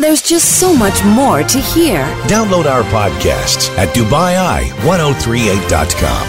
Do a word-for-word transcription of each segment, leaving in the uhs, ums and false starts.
There's just so much more to hear. Download our podcasts at Dubai Eye ten thirty-eight dot com.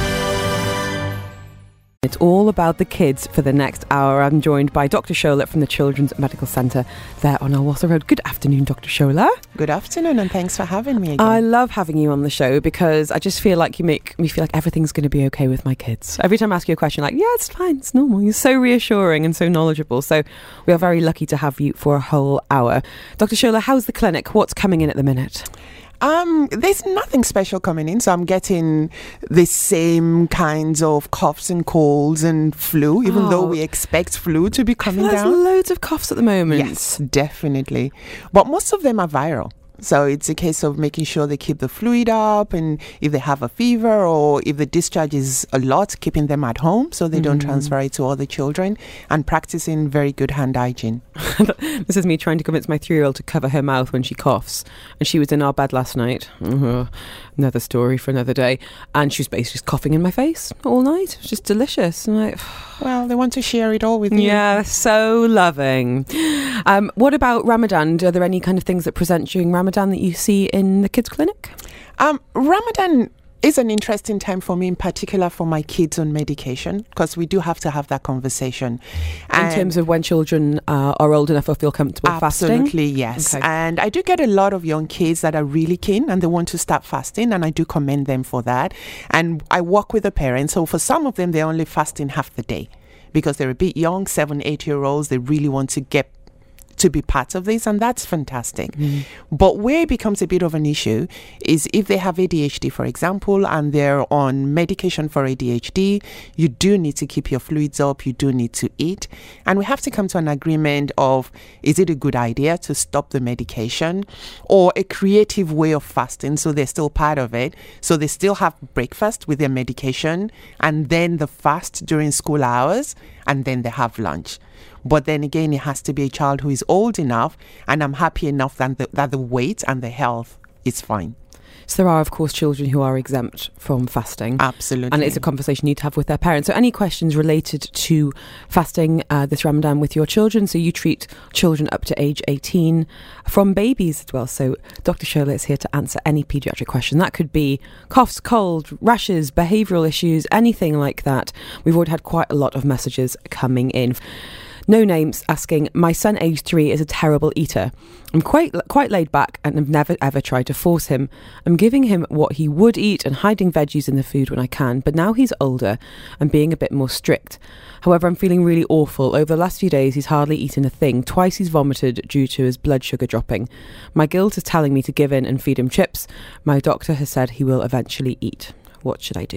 It's all about the kids for the next hour. I'm joined by Doctor Shola from the Children's Medical Centre there on Al Wasl Road. Good afternoon, Doctor Shola. Good afternoon, and thanks for having me again. I love having you on the show because I just feel like you make me feel like everything's going to be okay with my kids. Every time I ask you a question, like, yeah, it's fine, it's normal. You're so reassuring and so knowledgeable. So we are very lucky to have you for a whole hour. Doctor Shola, how's the clinic? What's coming in at the minute? Um, there's nothing special coming in, so I'm getting the same kinds of coughs and colds and flu, even oh. though we expect flu to be coming There's down. There's loads of coughs at the moment. Yes, definitely. But most of them are viral. So it's a case of making sure they keep the fluid up, and if they have a fever or if the discharge is a lot, keeping them at home so they mm. don't transfer it to other children, and practicing very good hand hygiene. This is me trying to convince my three-year-old to cover her mouth when she coughs. And she was in our bed last night. Uh, another story for another day. And she was basically just coughing in my face all night. It was just delicious. I'm like, well, they want to share it all with you. Yeah, so loving. Um, what about Ramadan? Are there any kind of things that present during Ramadan that you see in the kids' clinic? Um, Ramadan is an interesting time for me, in particular for my kids on medication, because we do have to have that conversation. In and terms of when children uh, are old enough or feel comfortable absolutely, fasting? Absolutely, yes. Okay. And I do get a lot of young kids that are really keen and they want to start fasting, and I do commend them for that. And I work with the parents. So for some of them, they're only fasting half the day because they're a bit young, seven, eight-year-olds. They really want to get to be part of this, and that's fantastic. Mm. But where it becomes a bit of an issue is if they have A D H D, for example, and they're on medication for A D H D, you do need to keep your fluids up, you do need to eat, and we have to come to an agreement of, is it a good idea to stop the medication, or a creative way of fasting so they're still part of it, so they still have breakfast with their medication and then the fast during school hours, and then they have lunch. But then again, it has to be a child who is old enough, and I'm happy enough that the, that the weight and the health is fine. So there are, of course, children who are exempt from fasting. Absolutely. And it's a conversation you need to have with their parents. So any questions related to fasting uh, this Ramadan with your children? So you treat children up to age eighteen, from babies as well. So Doctor Shola is here to answer any paediatric question. That could be coughs, cold, rashes, behavioural issues, anything like that. We've already had quite a lot of messages coming in. No names asking, my son age three is a terrible eater. I'm quite quite laid back and have never ever tried to force him. I'm giving him what he would eat and hiding veggies in the food when I can, but now he's older and being a bit more strict. However, I'm feeling really awful. Over the last few days, he's hardly eaten a thing. Twice he's vomited due to his blood sugar dropping. My guilt is telling me to give in and feed him chips. My doctor has said he will eventually eat. What should I do?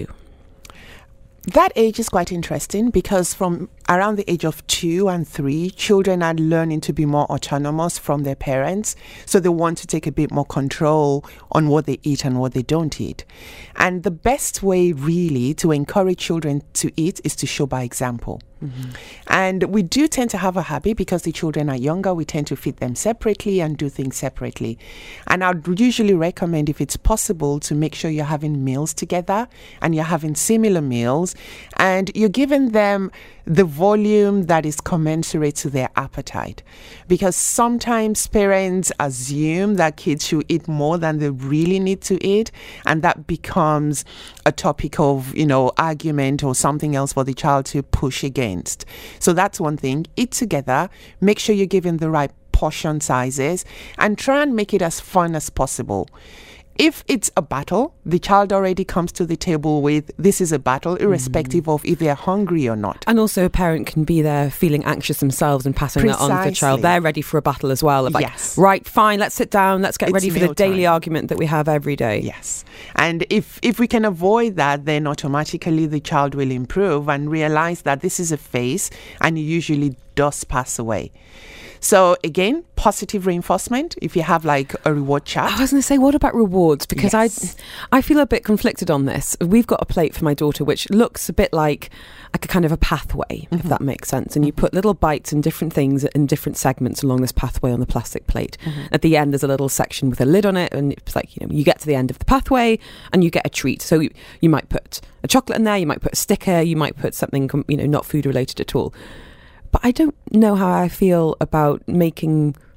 That age is quite interesting because from around the age of two and three, children are learning to be more autonomous from their parents. So they want to take a bit more control on what they eat and what they don't eat. And the best way really to encourage children to eat is to show by example. Mm-hmm. And we do tend to have a habit, because the children are younger, we tend to feed them separately and do things separately. And I'd usually recommend, if it's possible, to make sure you're having meals together and you're having similar meals and you're giving them the volume that is commensurate to their appetite. Because sometimes parents assume that kids should eat more than they really need to eat, and that becomes a topic of, you know, argument or something else for the child to push against. So that's one thing. Eat together, make sure you're giving the right portion sizes, and try and make it as fun as possible. If it's a battle, the child already comes to the table with, this is a battle, irrespective mm. of if they're hungry or not. And also a parent can be there feeling anxious themselves and passing Precisely. that on to the child. They're ready for a battle as well. Like, yes. Right, fine, let's sit down, let's get it's ready for the daily time. argument that we have every day. Yes. And if, if we can avoid that, then automatically the child will improve and realize that this is a phase, and it usually does pass away. So again, positive reinforcement. If you have like a reward chart. I was going to say, what about rewards? Because yes. I I feel a bit conflicted on this. We've got a plate for my daughter which looks a bit like like a kind of a pathway, mm-hmm. if that makes sense. And you put little bites and different things in different segments along this pathway on the plastic plate. Mm-hmm. At the end, there's a little section with a lid on it, and it's like, you know, you get to the end of the pathway and you get a treat. So you, you might put a chocolate in there, you might put a sticker, you might put something, you know, not food related at all. But I don't know how I feel about making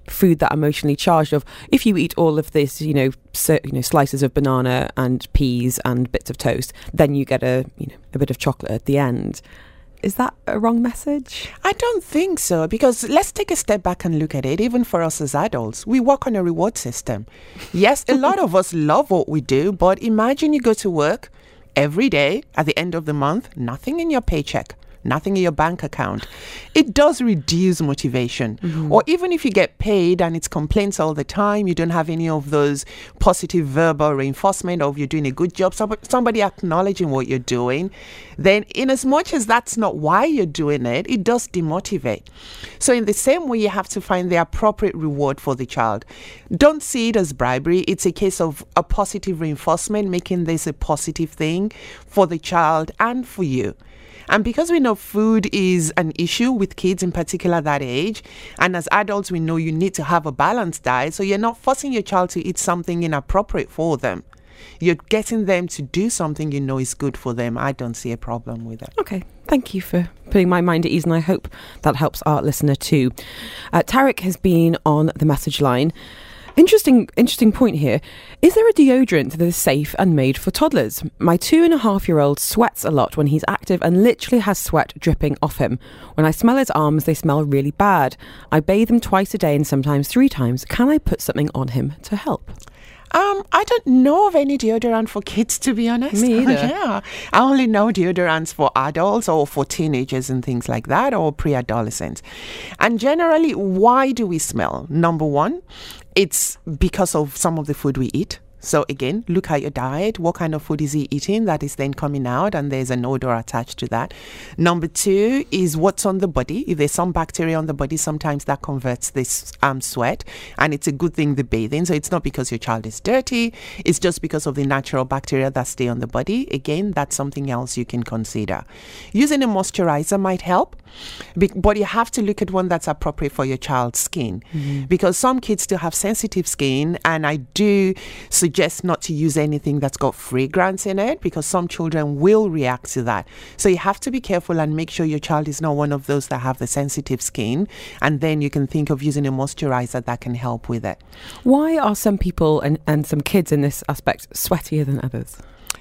food that emotionally charged of if you eat all of this, you know, so, you know, slices of banana and peas and bits of toast, then you get a, you know, a bit of chocolate at the end. Is that a wrong message? I don't think so, because let's take a step back and look at it. Even for us as adults, we work on a reward system. Yes, a lot of us love what we do, but imagine you go to work every day at the end of the month, nothing in your paycheck, nothing in your bank account. It does reduce motivation. Mm-hmm. Or even if you get paid and it's complaints all the time, you don't have any of those positive verbal reinforcement of you're doing a good job, somebody acknowledging what you're doing, then in as much as that's not why you're doing it, it does demotivate. So in the same way, you have to find the appropriate reward for the child. Don't see it as bribery. It's a case of a positive reinforcement, making this a positive thing for the child and for you. And because we know food is an issue with kids, in particular that age, and as adults, we know you need to have a balanced diet, so you're not forcing your child to eat something inappropriate for them. You're getting them to do something you know is good for them. I don't see a problem with it. Okay, thank you for putting my mind at ease, and I hope that helps our listener too. Uh, Tarek has been on the message line. Interesting, interesting point here. Is there a deodorant that is safe and made for toddlers? My two and a half year old sweats a lot when he's active and literally has sweat dripping off him. When I smell his arms, they smell really bad. I bathe him twice a day and sometimes three times. Can I put something on him to help? Um, I don't know of any deodorant for kids, to be honest. Me either. Yeah, I only know deodorants for adults or for teenagers and things like that, or pre-adolescents. And generally, why do we smell? Number one, it's because of some of the food we eat. So again, look at your diet. What kind of food is he eating that is then coming out, and there's an odor attached to that. Number two is what's on the body. If there's some bacteria on the body, sometimes that converts this um, sweat, and it's a good thing the bathing. So it's not because your child is dirty. It's just because of the natural bacteria that stay on the body. Again, that's something else you can consider. Using a moisturizer might help, but you have to look at one that's appropriate for your child's skin, mm-hmm. because some kids still have sensitive skin, and I do suggest suggest not to use anything that's got fragrance in it, because some children will react to that. So you have to be careful and make sure your child is not one of those that have the sensitive skin, and then you can think of using a moisturizer that can help with it. Why are some people and, and some kids in this aspect sweatier than others?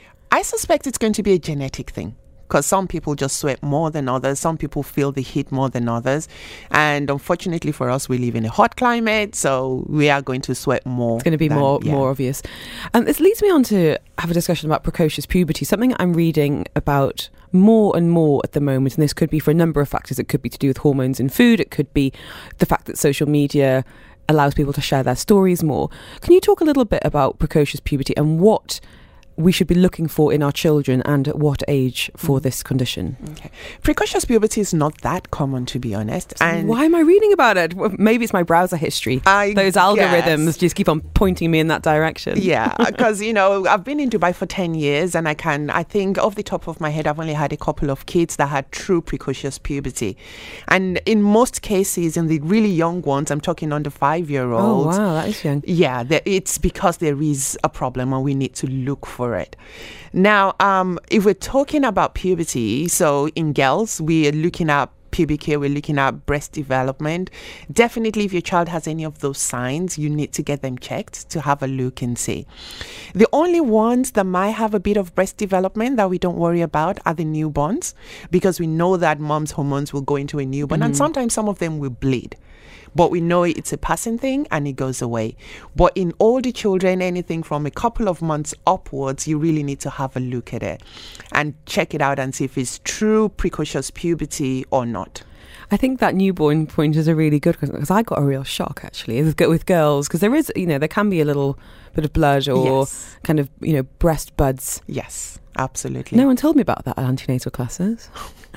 I suspect it's going to be a genetic thing, because some people just sweat more than others. Some people feel the heat more than others. And unfortunately for us, we live in a hot climate, so we are going to sweat more. It's going to be than, more yeah. more obvious. And this leads me on to have a discussion about precocious puberty, something I'm reading about more and more at the moment. And this could be for a number of factors. It could be to do with hormones in food. It could be the fact that social media allows people to share their stories more. Can you talk a little bit about precocious puberty and what we should be looking for in our children, and at what age for mm. this condition? Okay. Precocious puberty is not that common, to be honest. So and why am I reading about it? Well, maybe it's my browser history. I Those algorithms guess. just keep on pointing me in that direction. Yeah, because, you know, I've been in Dubai for ten years, and I can, I think off the top of my head, I've only had a couple of kids that had true precocious puberty. And in most cases, in the really young ones, I'm talking under five-year-olds. Oh, wow, that is young. Yeah, it's because there is a problem and we need to look for it. Now, um, if we're talking about puberty, so in girls, we are looking at pubic hair, we're looking at breast development. Definitely, if your child has any of those signs, you need to get them checked to have a look and see. The only ones that might have a bit of breast development that we don't worry about are the newborns, because we know that mom's hormones will go into a newborn, mm-hmm. and sometimes some of them will bleed. But we know it's a passing thing and it goes away. But in older children, anything from a couple of months upwards, you really need to have a look at it and check it out and see if it's true precocious puberty or not. I think that newborn point is a really good one, because I got a real shock actually with, with girls, because there is, you know, there can be a little bit of blood or yes. kind of, you know, breast buds. Yes, absolutely. No one told me about that at antenatal classes.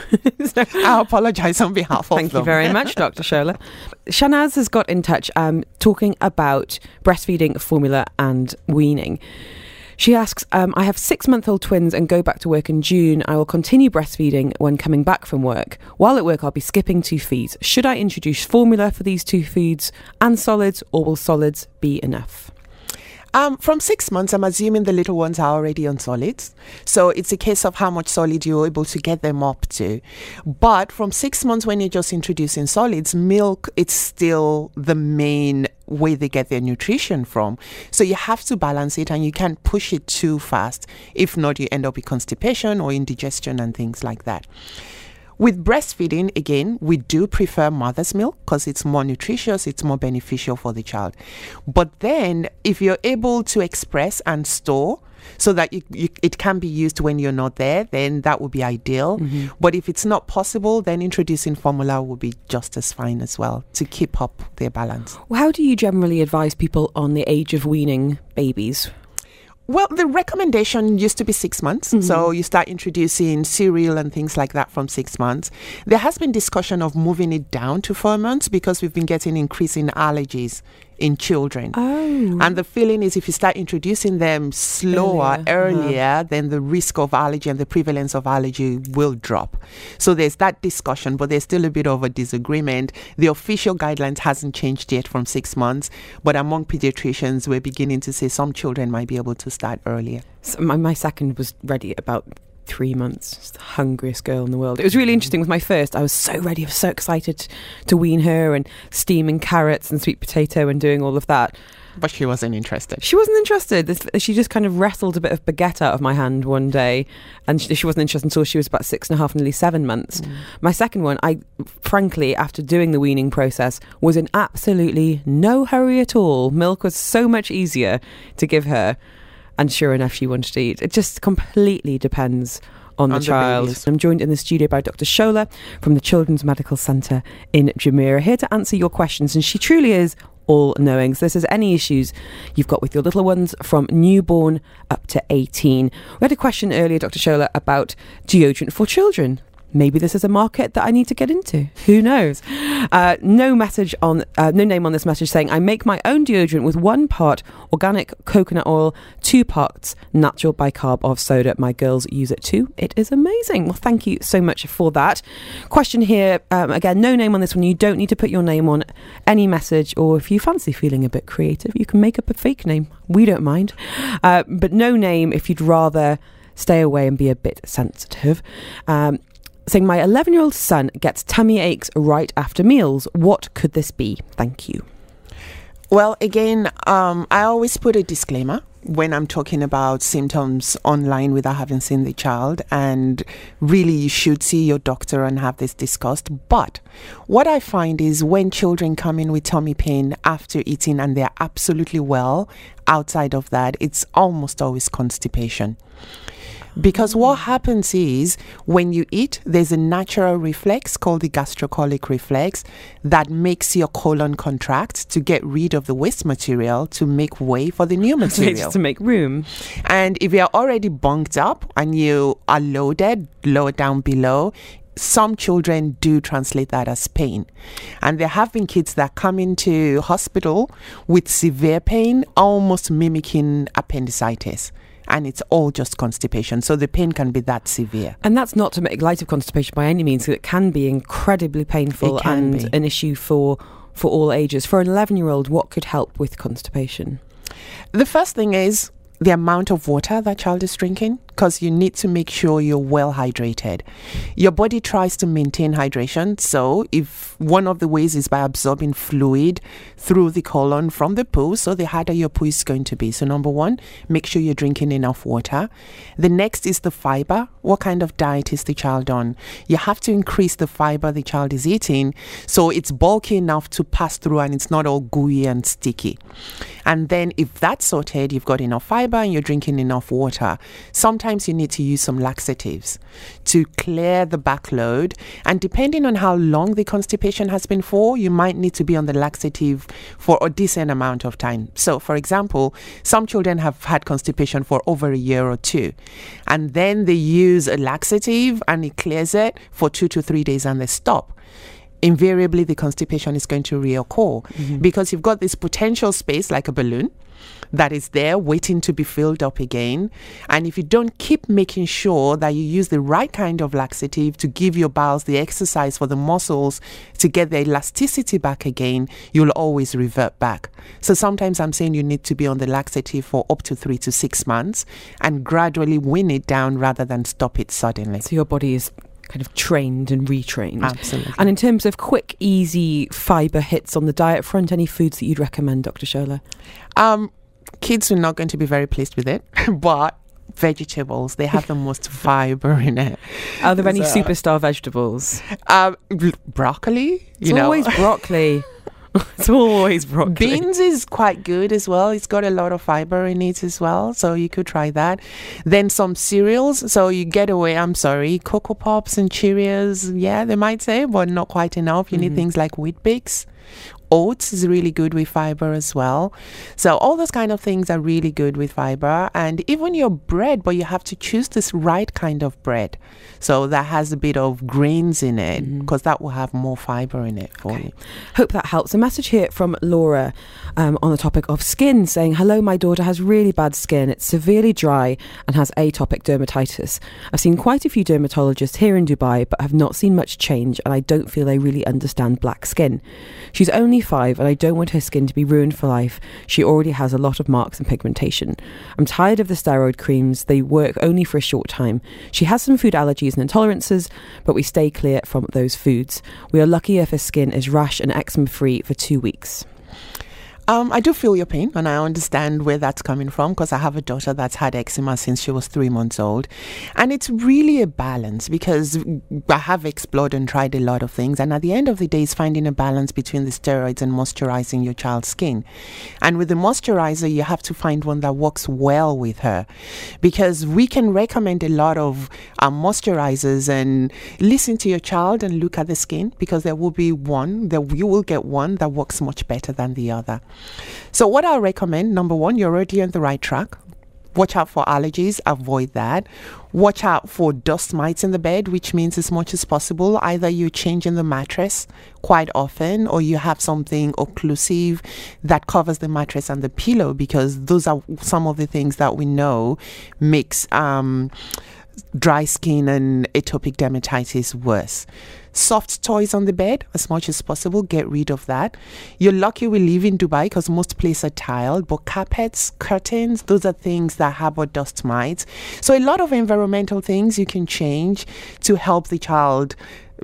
So, I apologise on behalf of Thank them. you very much, Doctor Shola. Shanaz has got in touch um, talking about breastfeeding, formula and weaning. She asks, um, I have six-month-old twins and go back to work in June. I will continue breastfeeding when coming back from work. While at work, I'll be skipping two feeds. Should I introduce formula for these two feeds and solids, or will solids be enough? Um, from six months, I'm assuming the little ones are already on solids. So it's a case of how much solid you're able to get them up to. But from six months, when you're just introducing solids, milk, it's still the main way they get their nutrition from. So you have to balance it, and you can't push it too fast. If not, you end up with constipation or indigestion and things like that. With breastfeeding, again, we do prefer mother's milk because it's more nutritious, it's more beneficial for the child. But then, if you're able to express and store so that you, you, it can be used when you're not there, then that would be ideal. Mm-hmm. But if it's not possible, then introducing formula will be just as fine as well to keep up their balance. Well, how do you generally advise people on the age of weaning babies? Well, the recommendation used to be six months. Mm-hmm. So you start introducing cereal and things like that from six months. There has been discussion of moving it down to four months because we've been getting increasing allergies in children. Oh. And the feeling is if you start introducing them slower, earlier, earlier uh-huh. then the risk of allergy and the prevalence of allergy will drop. So there's that discussion, but there's still a bit of a disagreement. The official guidelines hasn't changed yet from six months, but among pediatricians, we're beginning to say some children might be able to start earlier. So my, my second was ready at about three months. She's the hungriest girl in the world. It was really interesting with my first. I was so ready, I was so excited to wean her and steaming carrots and sweet potato and doing all of that. But she wasn't interested. She wasn't interested. This, she just kind of wrestled a bit of baguette out of my hand one day, and she, she wasn't interested until she was about six and a half, nearly seven months. Mm. My second one, I frankly, after doing the weaning process, was in absolutely no hurry at all. Milk was so much easier to give her. And sure enough, she wanted to eat. It just completely depends on the on child. The I'm joined in the studio by Doctor Shola from the Children's Medical Centre in Jumeirah, here to answer your questions. And she truly is all-knowing. So this is any issues you've got with your little ones from newborn up to eighteen. We had a question earlier, Doctor Shola, about deodorant for children. Maybe this is a market that I need to get into. Who knows? Uh, no message on, uh, no name on this message saying, I make my own deodorant with one part organic coconut oil, two parts natural bicarb of soda. My girls use it too. It is amazing. Well, thank you so much for that. Question here, um, again, no name on this one. You don't need to put your name on any message, or if you fancy feeling a bit creative, you can make up a fake name. We don't mind. Uh, but no name if you'd rather stay away and be a bit sensitive. Um, saying my eleven-year-old son gets tummy aches right after meals. What could this be? Thank you. Well, again, um, I always put a disclaimer when I'm talking about symptoms online without having seen the child, and really you should see your doctor and have this discussed. But what I find is when children come in with tummy pain after eating and they're absolutely well, outside of that, it's almost always constipation. Because what happens is when you eat, there's a natural reflex called the gastrocolic reflex that makes your colon contract to get rid of the waste material to make way for the new material. To make room. And if you're already bunked up and you are loaded, lower down below, some children do translate that as pain. And there have been kids that come into hospital with severe pain, almost mimicking appendicitis. And it's all just constipation. So the pain can be that severe. And that's not to make light of constipation by any means. It can be incredibly painful and be. an issue for, for all ages. For an eleven-year-old, what could help with constipation? The first thing is the amount of water that child is drinking, because you need to make sure you're well hydrated. Your body tries to maintain hydration, so if one of the ways is by absorbing fluid through the colon from the poo, so the harder your poo is going to be. So number one, make sure you're drinking enough water. The next is the fiber. What kind of diet is the child on? You have to increase the fiber the child is eating so it's bulky enough to pass through and it's not all gooey and sticky. And then if that's sorted, you've got enough fiber and you're drinking enough water. Sometimes Sometimes you need to use some laxatives to clear the backload. And depending on how long the constipation has been for, you might need to be on the laxative for a decent amount of time. So, for example, some children have had constipation for over a year or two. And then they use a laxative and it clears it for two to three days and they stop. Invariably, the constipation is going to reoccur mm-hmm. because you've got this potential space like a balloon. that is there waiting to be filled up again. And if you don't keep making sure that you use the right kind of laxative to give your bowels the exercise for the muscles to get the elasticity back again, you'll always revert back. So sometimes I'm saying you need to be on the laxative for up to three to six months and gradually wean it down rather than stop it suddenly. So your body is kind of trained and retrained. Absolutely. And in terms of quick, easy fibre hits on the diet front, any foods that you'd recommend, Doctor Shola? Um, kids are not going to be very pleased with it, but vegetables, they have the most fibre in it. Are there any So- superstar vegetables? Um, broccoli, you It's know. always broccoli. It's always broccoli. Beans is quite good as well. It's got a lot of fiber in it as well, so you could try that. Then some cereals, so you get away, I'm sorry, Cocoa Pops and Cheerios, yeah, they might say, but not quite enough. You Mhm. need things like Weet-Bix. Oats is really good with fiber as well. So all those kind of things are really good with fiber. And even your bread, but you have to choose this right kind of bread. So that has a bit of grains in it, because Mhm. that will have more fiber in it for Okay. you. Hope that helps. A message here from Laura um, on the topic of skin saying, hello, my daughter has really bad skin. It's severely dry and has atopic dermatitis. I've seen quite a few dermatologists here in Dubai, but have not seen much change, and I don't feel they really understand black skin. She's only five and I don't want her skin to be ruined for life. She already has a lot of marks and pigmentation. I'm tired of the steroid creams. They work only for a short time. She has some food allergies and intolerances, but we stay clear from those foods. We are lucky if her skin is rash and eczema free for two weeks. Um, I do feel your pain, and I understand where that's coming from, because I have a daughter that's had eczema since she was three months old. And it's really a balance, because I have explored and tried a lot of things. And at the end of the day, it's finding a balance between the steroids and moisturizing your child's skin. And with the moisturizer, you have to find one that works well with her, because we can recommend a lot of um, moisturizers and listen to your child and look at the skin, because there will be one that you will get one that works much better than the other. So what I'll recommend, number one, you're already on the right track. Watch out for allergies, avoid that. Watch out for dust mites in the bed, which means as much as possible, either you're changing the mattress quite often, or you have something occlusive that covers the mattress and the pillow, because those are some of the things that we know makes um, dry skin and atopic dermatitis worse. Soft toys on the bed, as much as possible, get rid of that. You're lucky we live in Dubai, because most places are tiled, but carpets, curtains, those are things that harbor dust mites. So a lot of environmental things you can change to help the child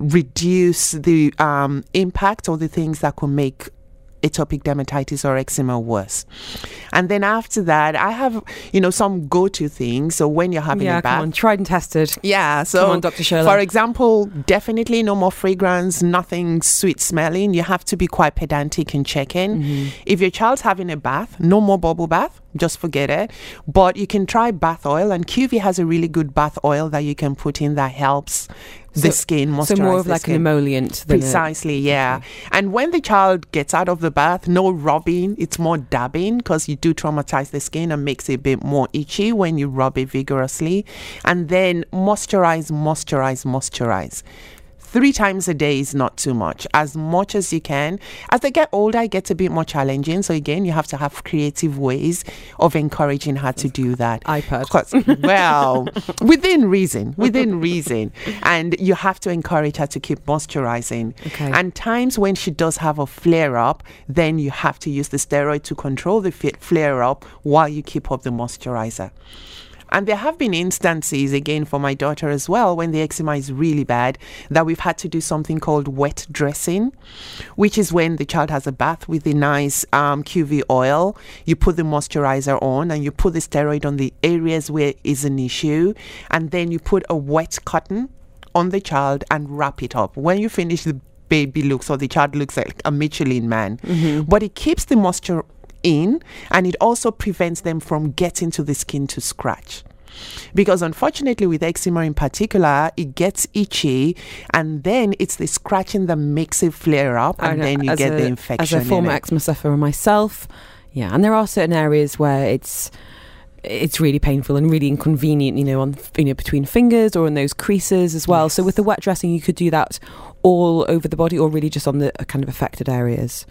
reduce the um, impact or the things that could make atopic dermatitis or eczema worse. And then after that, I have, you know, some go-to things. So when you're having yeah, a bath, come on, tried and tested. yeah, so Come on, Doctor Shola. for example, definitely no more fragrance, nothing sweet smelling. You have to be quite pedantic in checking. Mm-hmm. If your child's having a bath, no more bubble bath, just forget it. But you can try bath oil, and Q V has a really good bath oil that you can put in that helps the So- skin moisturize. So more of the like skin. an emollient than a- Precisely, yeah. And when the child gets out of the bath, no rubbing, it's more dabbing, because you do traumatize the skin and makes it a bit more itchy when you rub it vigorously. And then moisturize, moisturize, moisturize. Three times a day is not too much, as much as you can. As they get older, it gets a bit more challenging. So again, you have to have creative ways of encouraging her to do that. iPad. 'Cause- well, within reason, within reason. And you have to encourage her to keep moisturizing. Okay. And times when she does have a flare up, then you have to use the steroid to control the f- flare up while you keep up the moisturizer. And there have been instances, again, for my daughter as well, when the eczema is really bad, that we've had to do something called wet dressing, which is when the child has a bath with the nice um, Q V oil. You put the moisturizer on and you put the steroid on the areas where is an issue. And then you put a wet cotton on the child and wrap it up. When you finish, the baby looks, or the child looks like a Michelin man. Mm-hmm. But it keeps the moisture in, and it also prevents them from getting to the skin to scratch. Because unfortunately with eczema in particular, it gets itchy, and then it's the scratching that makes it flare up, and then you as get a, the infection. As a former in it. eczema sufferer myself, yeah, and there are certain areas where it's it's really painful and really inconvenient, you know, on you know between fingers or in those creases as well. Yes. So with the wet dressing, you could do that all over the body, or really just on the uh, kind of affected areas.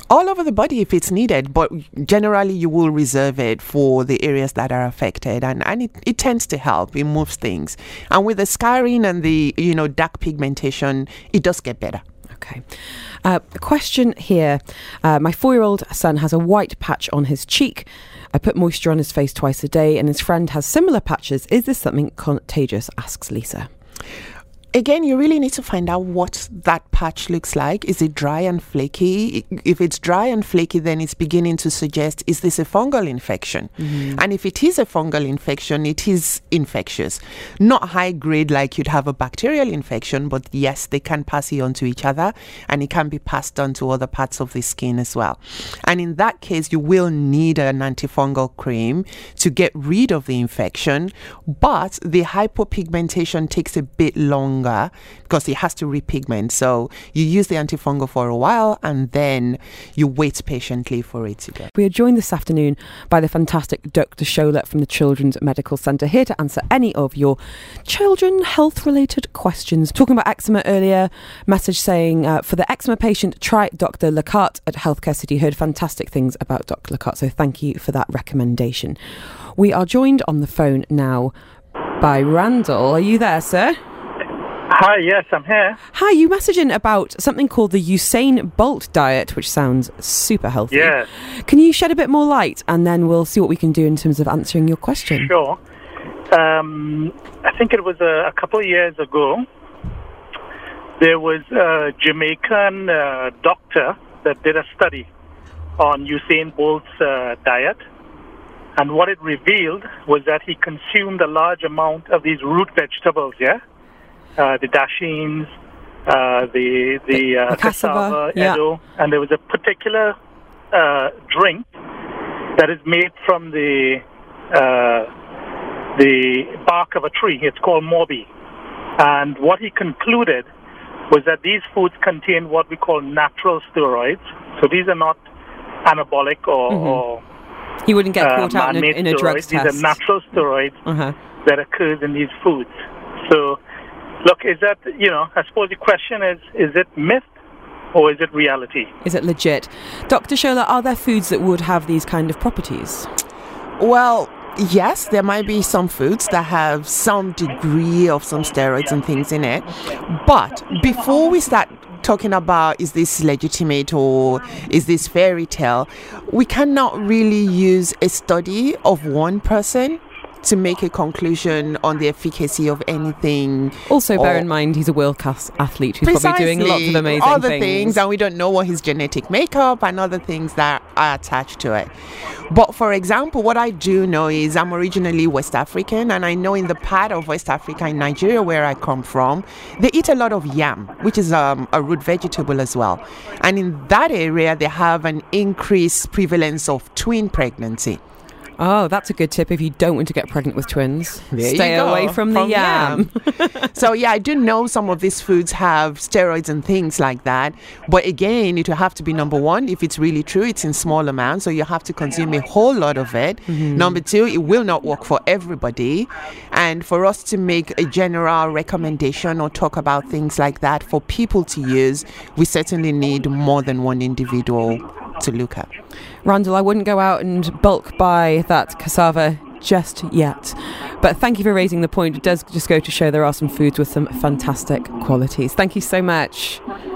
All over the body if it's needed, but generally you will reserve it for the areas that are affected, and, and it, it tends to help. It moves things. And with the scarring and the, you know, dark pigmentation, it does get better. Okay. Uh, a question here. Uh, my four-year-old son has a white patch on his cheek. I put moisture on his face twice a day, and his friend has similar patches. Is this something contagious? Asks Lisa. Again, you really need to find out what that patch looks like. Is it dry and flaky? If it's dry and flaky, then it's beginning to suggest, is this a fungal infection? Mm-hmm. And if it is a fungal infection, it is infectious. Not high grade like you'd have a bacterial infection, but yes, they can pass it on to each other, and it can be passed on to other parts of the skin as well. And in that case, you will need an antifungal cream to get rid of the infection, but the hypopigmentation takes a bit longer because it has to repigment. So you use the antifungal for a while and then you wait patiently for it to go. We are joined this afternoon by the fantastic Doctor Shola from the Children's Medical Centre, here to answer any of your children health related questions. Talking about eczema earlier, message saying uh, for the eczema patient, try Doctor Lacarte at Healthcare City. Heard fantastic things about Doctor Lacarte, so thank you for that recommendation. We are joined on the phone now by Randall. Are you there, sir? Hi, yes, I'm here. Hi, you messaging about something called the Usain Bolt diet, which sounds super healthy. Yes. Can you shed a bit more light, and then we'll see what we can do in terms of answering your question? Sure. Um, I think it was a, a couple of years ago, there was a Jamaican uh, doctor that did a study on Usain Bolt's uh, diet, and what it revealed was that he consumed a large amount of these root vegetables, yeah? Uh, the dashins, uh, the the, uh, the cassava, cassava, edo, yeah. And there was a particular uh, drink that is made from the uh, the bark of a tree. It's called morbi, and what he concluded was that these foods contain what we call natural steroids. So these are not anabolic or, mm-hmm. or you wouldn't get uh, caught out in a, in a drug test. These are natural steroids uh-huh. that occurs in these foods. So. Look, is that, you know, I suppose the question is, is it myth or is it reality? Is it legit? Doctor Shola, are there foods that would have these kind of properties? Well, yes, there might be some foods that have some degree of some steroids and things in it. But before we start talking about is this legitimate or is this fairy tale, we cannot really use a study of one person to make a conclusion on the efficacy of anything. Also, bear in mind, he's a world-class athlete who's probably doing lots of amazing other things. things, and we don't know what his genetic makeup and other things that are attached to it. But for example, what I do know is I'm originally West African, and I know in the part of West Africa, in Nigeria, where I come from, they eat a lot of yam, which is um, a root vegetable as well. And in that area, they have an increased prevalence of twin pregnancy. Oh, that's a good tip if you don't want to get pregnant with twins. There Stay away from the from yam. yam. So, yeah, I do know some of these foods have steroids and things like that. But again, it will have to be, number one, if it's really true, it's in small amounts. So you have to consume a whole lot of it. Mm-hmm. Number two, it will not work for everybody. And for us to make a general recommendation or talk about things like that for people to use, we certainly need more than one individual to look at. Randall, I wouldn't go out and bulk buy that cassava just yet. But thank you for raising the point. It does just go to show there are some foods with some fantastic qualities. Thank you so much.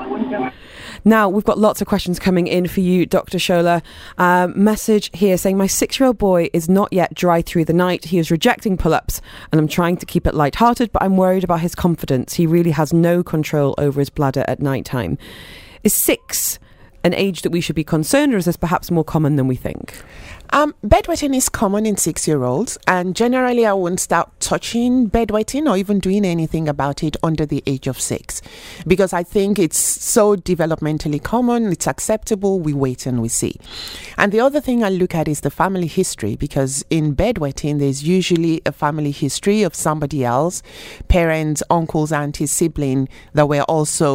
Now, we've got lots of questions coming in for you, Doctor Shola. Um, message here saying, my six-year-old boy is not yet dry through the night. He is rejecting pull-ups, and I'm trying to keep it lighthearted, but I'm worried about his confidence. He really has no control over his bladder at night time. Is six an age that we should be concerned, or is this perhaps more common than we think? Um, bedwetting is common in six-year-olds, and generally I wouldn't start touching bedwetting or even doing anything about it under the age of six, because I think it's so developmentally common, it's acceptable, we wait and we see. And the other thing I look at is the family history, because in bedwetting there's usually a family history of somebody else, parents, uncles, aunties, sibling, that were also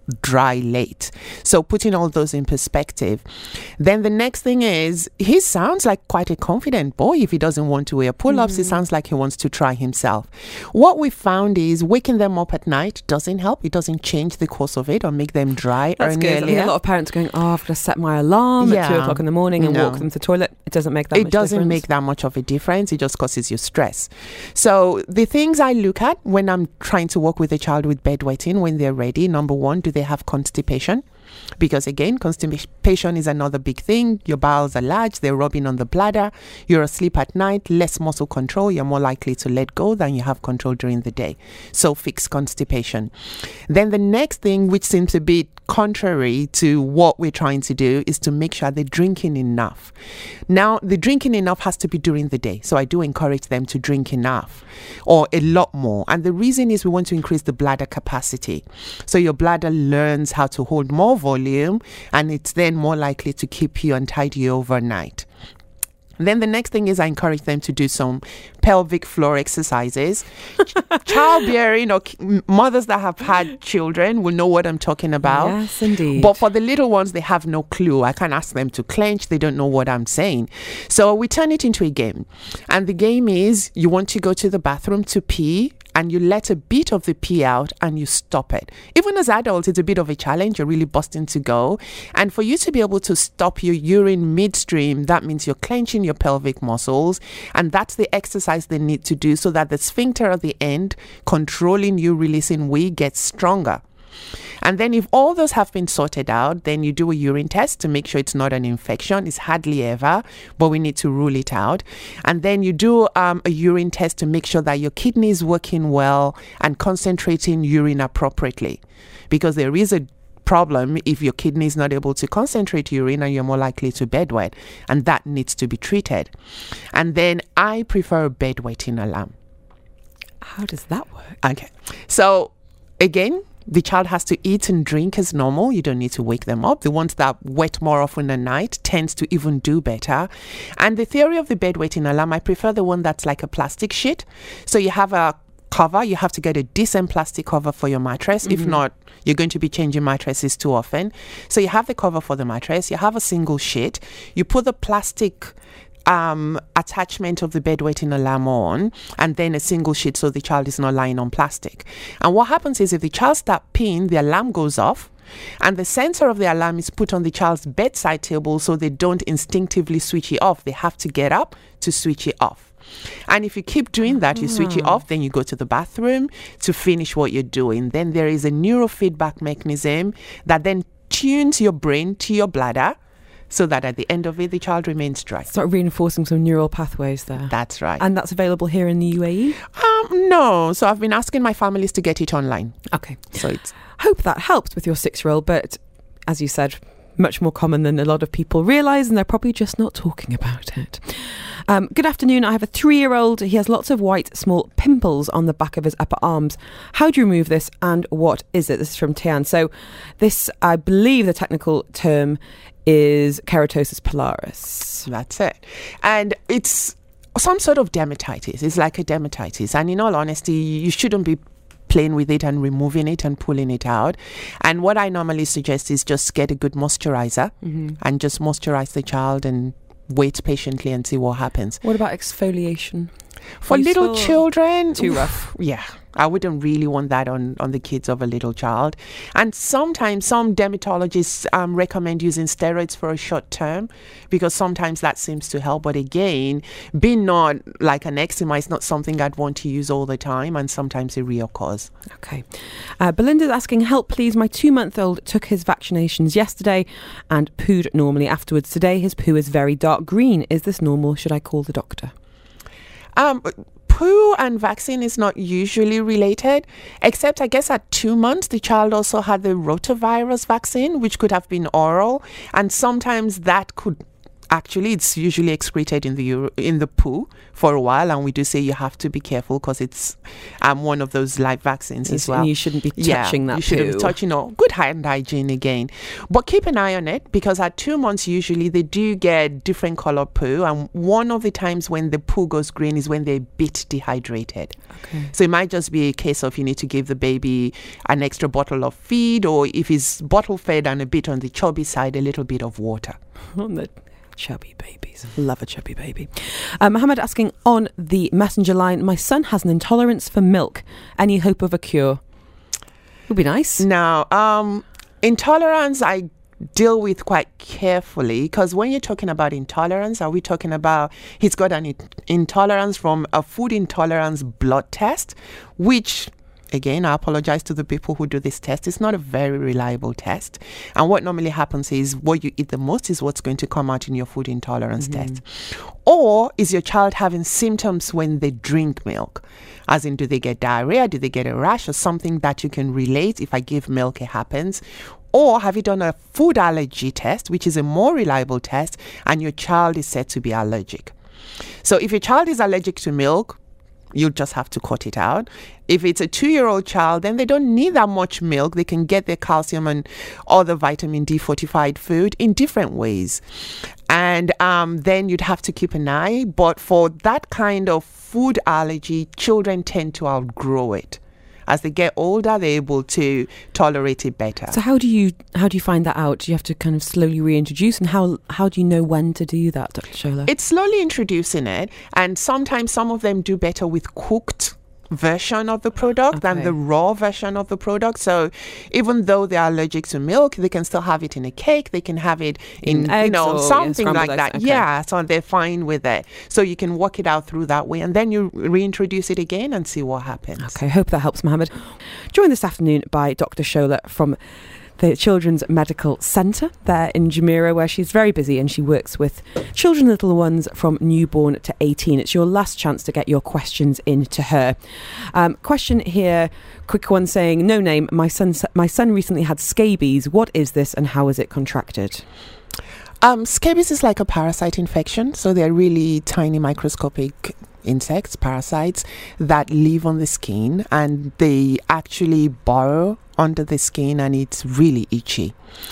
dry late. So putting all those in perspective. Then the next thing is, he sounds like quite a confident boy. If he doesn't want to wear pull-ups, mm-hmm. It sounds like he wants to try himself. What we found is waking them up at night doesn't help. It doesn't change the course of it or make them dry. That's good. I think a lot of parents are going, oh, I've got to set my alarm yeah. at two o'clock in the morning and no. walk them to the toilet. It doesn't make that it much doesn't difference. make that much of a difference. It just causes you stress. So the things I look at when I'm trying to work with a child with bedwetting when they're ready, number one, do they have constipation? Because again, constipation is another big thing. Your bowels are large, they're rubbing on the bladder, you're asleep at night, less muscle control, you're more likely to let go than you have control during the day. So fix constipation. Then the next thing, which seems a bit contrary to what we're trying to do, is to make sure they're drinking enough. Now, the drinking enough has to be during the day. So I do encourage them to drink enough or a lot more. And the reason is we want to increase the bladder capacity. So your bladder learns how to hold more volume, and it's then more likely to keep you and tide you overnight. Then the next thing is I encourage them to do some pelvic floor exercises. Childbearing or mothers that have had children will know what I'm talking about. Yes, indeed. But for the little ones, they have no clue. I can't ask them to clench. They don't know what I'm saying. So we turn it into a game. And the game is you want to go to the bathroom to pee, and you let a bit of the pee out and you stop it. Even as adults, it's a bit of a challenge. You're really busting to go. And for you to be able to stop your urine midstream, that means you're clenching your pelvic muscles. And that's the exercise they need to do so that the sphincter at the end, controlling you releasing wee, gets stronger. And then if all those have been sorted out, then you do a urine test to make sure it's not an infection. It's hardly ever, but we need to rule it out. And then you do um, a urine test to make sure that your kidney is working well and concentrating urine appropriately. Because there is a problem if your kidney is not able to concentrate urine and you're more likely to bedwet. And that needs to be treated. And then I prefer a bedwetting alarm. How does that work? Okay. So again, the child has to eat and drink as normal. You don't need to wake them up. The ones that wet more often than night tends to even do better. And the theory of the bedwetting alarm, I prefer the one that's like a plastic sheet. So you have a cover. You have to get a decent plastic cover for your mattress. Mm-hmm. If not, you're going to be changing mattresses too often. So you have the cover for the mattress. You have a single sheet. You put the plastic Um, attachment of the bedwetting alarm on, and then a single sheet so the child is not lying on plastic. And what happens is if the child starts peeing, the alarm goes off, and the sensor of the alarm is put on the child's bedside table so they don't instinctively switch it off. They have to get up to switch it off. And if you keep doing that, you switch it off, then you go to the bathroom to finish what you're doing. Then there is a neurofeedback mechanism that then tunes your brain to your bladder, so that at the end of it, the child remains dry. Start reinforcing some neural pathways there. That's right. And that's available here in the U A E? Um, no. So I've been asking my families to get it online. Okay. So it's... Hope that helps with your six-year-old, but as you said, much more common than a lot of people realise, and they're probably just not talking about it. Um, good afternoon. I have a three-year-old. He has lots of white, small pimples on the back of his upper arms. How do you remove this, and what is it? This is from Tian. So this, I believe the technical term is keratosis pilaris. That's it. And it's some sort of dermatitis. It's like a dermatitis. And in all honesty, you shouldn't be playing with it and removing it and pulling it out. And what I normally suggest is just get a good moisturizer mm-hmm. and just moisturize the child and wait patiently and see what happens. What about exfoliation? For Useful little children, too rough. Yeah, I wouldn't really want that on, on the kids of a little child. And sometimes some dermatologists um, recommend using steroids for a short term because sometimes that seems to help. But again, being not like an eczema is not something I'd want to use all the time, and sometimes it reoccurs. Okay. Uh, Belinda's asking, help please. My two-month-old took his vaccinations yesterday and pooed normally afterwards. Today his poo is very dark green. Is this normal? Should I call the doctor? Um, poo and vaccine is not usually related, except I guess at two months, the child also had the rotavirus vaccine, which could have been oral. And sometimes that could actually it's usually excreted in the ur- in the poo for a while, and we do say you have to be careful because it's um, one of those live vaccines Yes, as well. And you shouldn't be touching yeah, that you shouldn't poo. be touching or good hand hygiene again. But keep an eye on it, because at two months usually they do get different color poo, and one of the times when the poo goes green is when they're a bit dehydrated. Okay. So it might just be a case of you need to give the baby an extra bottle of feed, or if it's bottle fed and a bit on the chubby side, a little bit of water. On the chubby babies. Love a chubby baby. Uh, Mohammed asking on the messenger line, my son has an intolerance for milk. Any hope of a cure? Would be nice. Now, um, intolerance, I deal with quite carefully, because when you're talking about intolerance, are we talking about he's got an in- intolerance from a food intolerance blood test, which, again, I apologize to the people who do this test. It's not a very reliable test. And what normally happens is what you eat the most is what's going to come out in your food intolerance Mm-hmm. test. Or is your child having symptoms when they drink milk? As in, do they get diarrhea? Do they get a rash or something that you can relate? If I give milk, it happens. Or have you done a food allergy test, which is a more reliable test, and your child is said to be allergic? So if your child is allergic to milk, you'll just have to cut it out. If it's a two-year-old child, then they don't need that much milk. They can get their calcium and other vitamin D fortified food in different ways. And um, then you'd have to keep an eye. But for that kind of food allergy, children tend to outgrow it. As they get older, they're able to tolerate it better. So how do you how do you find that out? Do you have to kind of slowly reintroduce, and how how do you know when to do that, Doctor Shola? It's slowly introducing it, and sometimes some of them do better with cooked version of the product Okay. than the raw version of the product. So even though they are allergic to milk, they can still have it in a cake, they can have it in, In eggs you know, or, yeah, something scrambled like eggs. that. Okay. Yeah, so they're fine with it. So you can work it out through that way, and then you reintroduce it again and see what happens. Okay, hope that helps, Mohammed. Joined this afternoon by Doctor Shola from the Children's Medical Centre there in Jumeirah, where she's very busy and she works with children, little ones from newborn to eighteen. It's your last chance to get your questions in to her. Um, question here, quick one saying, no name, my son, my son recently had scabies. What is this and how is it contracted? Um, scabies is like a parasite infection, so they're really tiny microscopic insects, parasites that live on the skin, and they actually burrow under the skin, and it's really itchy.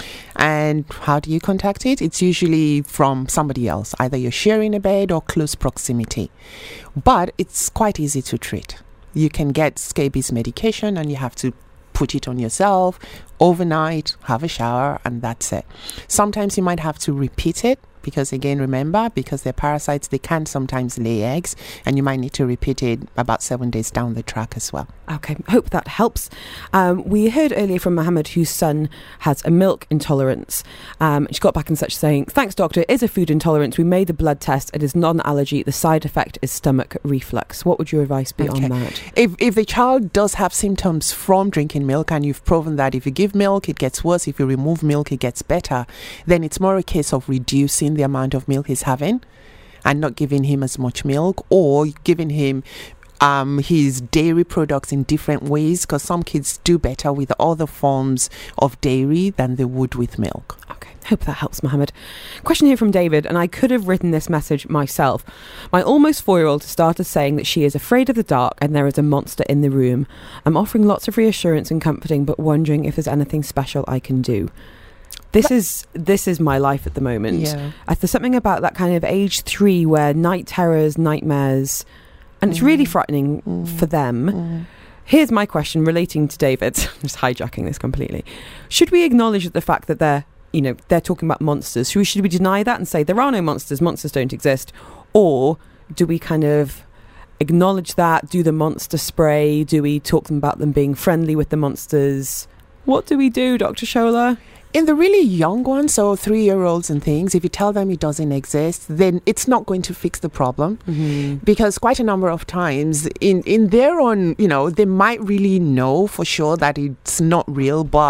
And how do you contact it? It's usually from somebody else, either you're sharing a bed or close proximity, but it's quite easy to treat. You can get scabies medication, and you have to put it on yourself overnight, have a shower, and that's it. Sometimes you might have to repeat it, because again, remember, because they're parasites, they can sometimes lay eggs, and you might need to repeat it about seven days down the track as well. Okay, hope that helps. Um, we heard earlier from Mohammed, whose son has a milk intolerance. Um, she got back in touch saying, thanks doctor, it is a food intolerance. We made a blood test. It is non-allergy. The side effect is stomach reflux. What would your advice be Okay. on that? If if the child does have symptoms from drinking milk, and you've proven that if you give milk, it gets worse, if you remove milk, it gets better, then it's more a case of reducing the amount of milk he's having and not giving him as much milk, or giving him um, his dairy products in different ways, because some kids do better with other forms of dairy than they would with milk. Okay, hope that helps, Mohammed. Question here from David, and I could have written this message myself. My almost four-year-old started saying that she is afraid of the dark and there is a monster in the room. I'm offering lots of reassurance and comforting, but wondering if there's anything special I can do. This is this is my life at the moment. Yeah. Uh, There's something about that kind of age three where night terrors, nightmares, and it's really frightening for them. Here's my question relating to David. I'm just hijacking this completely. Should we acknowledge the fact that they're, you know, they're talking about monsters? Should we, should we deny that and say there are no monsters, monsters don't exist? Or do we kind of acknowledge that, do the monster spray? Do we talk them about them being friendly with the monsters? What do we do, Doctor Shola? In the really young ones, so three-year-olds and things, if you tell them it doesn't exist, then it's not going to fix the problem. Mm-hmm. Because quite a number of times, in, in their own, you know, they might really know for sure that it's not real, but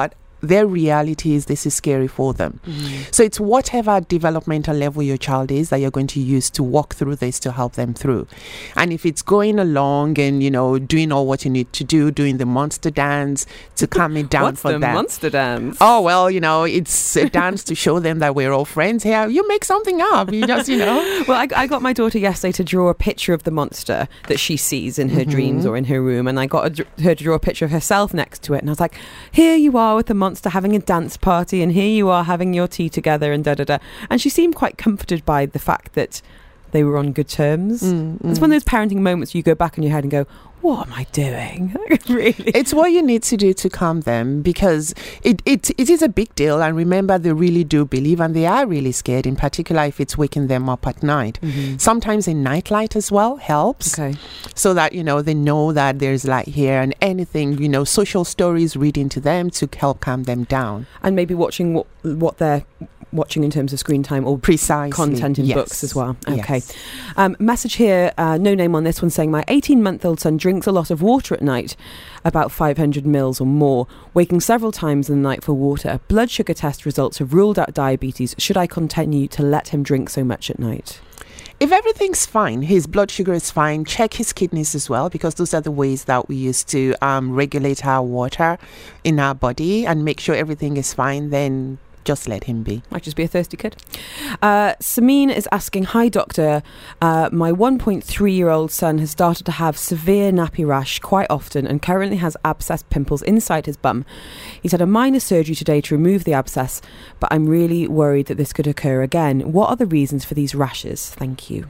their reality is this is scary for them. Mm-hmm. So it's whatever developmental level your child is that you're going to use to walk through this to help them through. And if it's going along and, you know, doing all what you need to do, doing the monster dance to calm it down What's for the them. monster dance? Oh, well, you know, it's a dance to show them that we're all friends here. You make something up. You just, you know. Well, I, I got my daughter yesterday to draw a picture of the monster that she sees in her mm-hmm. dreams or in her room. And I got a, her to draw a picture of herself next to it. And I was like, here you are with the monster having a dance party. And here you are having your tea together and da-da-da. And she seemed quite comforted by the fact that they were on good terms. Mm-hmm. It's one of those parenting moments you go back in your head and go, what am I doing? Really? It's what you need to do to calm them, because it, it it is a big deal. And remember, they really do believe and they are really scared, in particular if it's waking them up at night. Mm-hmm. Sometimes a nightlight as well helps. Okay. So that, you know, they know that there's light here, and anything, you know, social stories reading to them to help calm them down. And maybe watching what, what they're watching in terms of screen time or precisely content in yes. books as well. Okay. Yes. Um, message here, uh, no name on this one, saying my eighteen-month-old son drinks a lot of water at night, about five hundred mils or more, waking several times in the night for water. Blood sugar test results have ruled out diabetes. Should I continue to let him drink so much at night? If everything's fine, his blood sugar is fine, check his kidneys as well, because those are the ways that we use to um, regulate our water in our body, and make sure everything is fine, then just let him be. Might just be a thirsty kid. Uh, Samin is asking, hi doctor, uh, my one point three year old son has started to have severe nappy rash quite often and currently has abscess pimples inside his bum. He's had a minor surgery today to remove the abscess, but I'm really worried that this could occur again. What are the reasons for these rashes? Thank you.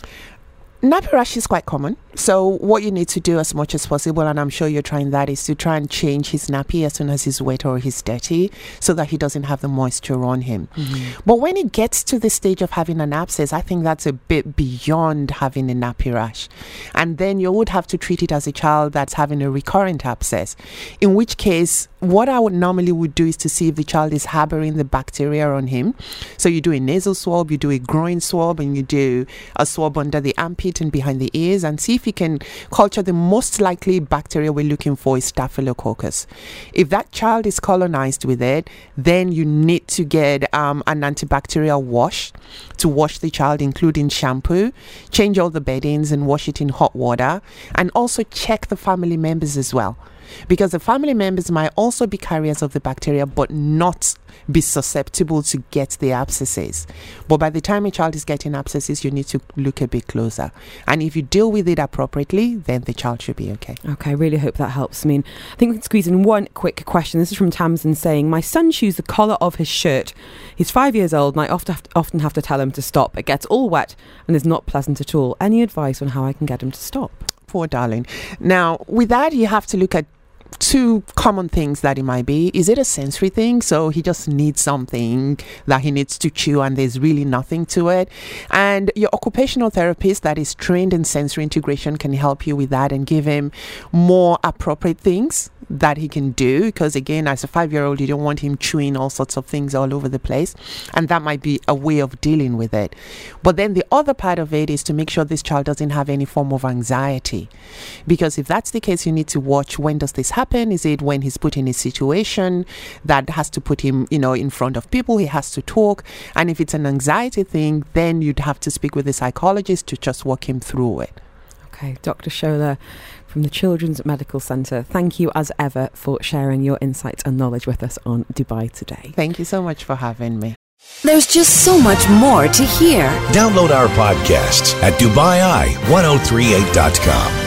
Nappy rash is quite common. So what you need to do as much as possible, and I'm sure you're trying that, is to try and change his nappy as soon as he's wet or he's dirty, so that he doesn't have the moisture on him. Mm-hmm. But when it gets to the stage of having an abscess, I think that's a bit beyond having a nappy rash. And then you would have to treat it as a child that's having a recurrent abscess, in which case what I would normally would do is to see if the child is harboring the bacteria on him. So you do a nasal swab, you do a groin swab, and you do a swab under the armpit and behind the ears, and see if you can culture the most likely bacteria we're looking for is Staphylococcus. If that child is colonized with it, then you need to get um, an antibacterial wash to wash the child, including shampoo, change all the beddings and wash it in hot water, and also check the family members as well, because the family members might also be carriers of the bacteria but not be susceptible to get the abscesses. But by the time a child is getting abscesses, you need to look a bit closer. And if you deal with it appropriately, then the child should be okay. Okay, I really hope that helps. I mean, I think we can squeeze in one quick question. This is from Tamsin saying, my son chews the collar of his shirt. He's five years old and I often have to, often have to tell him to stop. It gets all wet and is not pleasant at all. Any advice on how I can get him to stop? Poor darling. Now, with that, you have to look at two common things that it might be. Is it a sensory thing? So he just needs something that he needs to chew and there's really nothing to it. And your occupational therapist that is trained in sensory integration can help you with that and give him more appropriate things that he can do, because again, as a five-year-old, you don't want him chewing all sorts of things all over the place, and that might be a way of dealing with it. But then the other part of it is to make sure this child doesn't have any form of anxiety, because if that's the case, you need to watch, when does this happen? Is it when he's put in a situation that has to put him, you know, in front of people, he has to talk? And if it's an anxiety thing, then you'd have to speak with a psychologist to just walk him through it. Okay, Doctor Shola from the Children's Medical Centre, thank you as ever for sharing your insights and knowledge with us on Dubai Today. Thank you so much for having me. There's just so much more to hear. Download our podcasts at Dubai Eye ten thirty-eight dot com.